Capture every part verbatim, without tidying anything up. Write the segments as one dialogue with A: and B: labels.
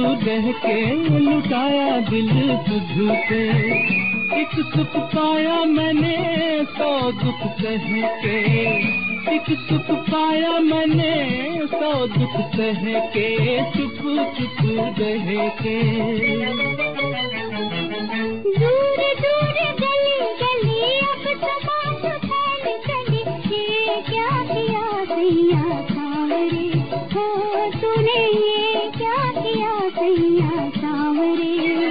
A: रह के लुटाया दिल तुझ पे। एक सुख पाया मैंने सौ दुख सह के, एक सुख पाया मैंने सौ दुख सह के, चुप चुप रह के।
B: दूर दूर गली गली अब तमाशा फैल चली, ये क्या किया सैया सांवरे, हो तूने ये क्या किया सैया सांवरे।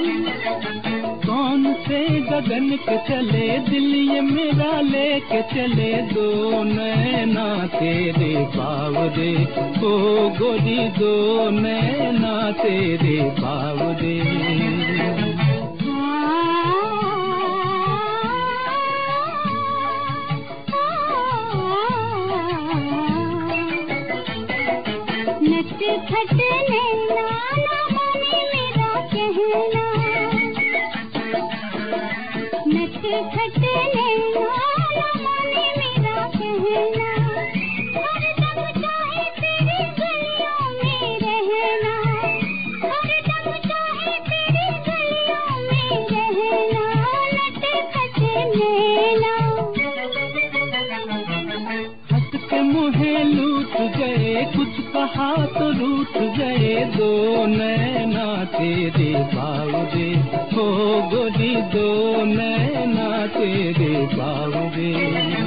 A: कौन से गगन के चले दिल ये मेरा लेके चले, दो नैना तेरे बावरे, ओ गोरी दो नैना तेरे बावरे।
B: नट खट नैना ना माने मेरा कहना, नट खट नैना ना माने मेरा कहना। हरदम चाहे तेरी गलियों में रहना, हरदम चाहे तेरी गलियों में रहना। नट खट नैना
A: हंस के मुहे लूट गए, कुछ कहा तो रूठ गए, दो नैना तेरे बावरे, हो गोरी दो नैना तेरे बावरे।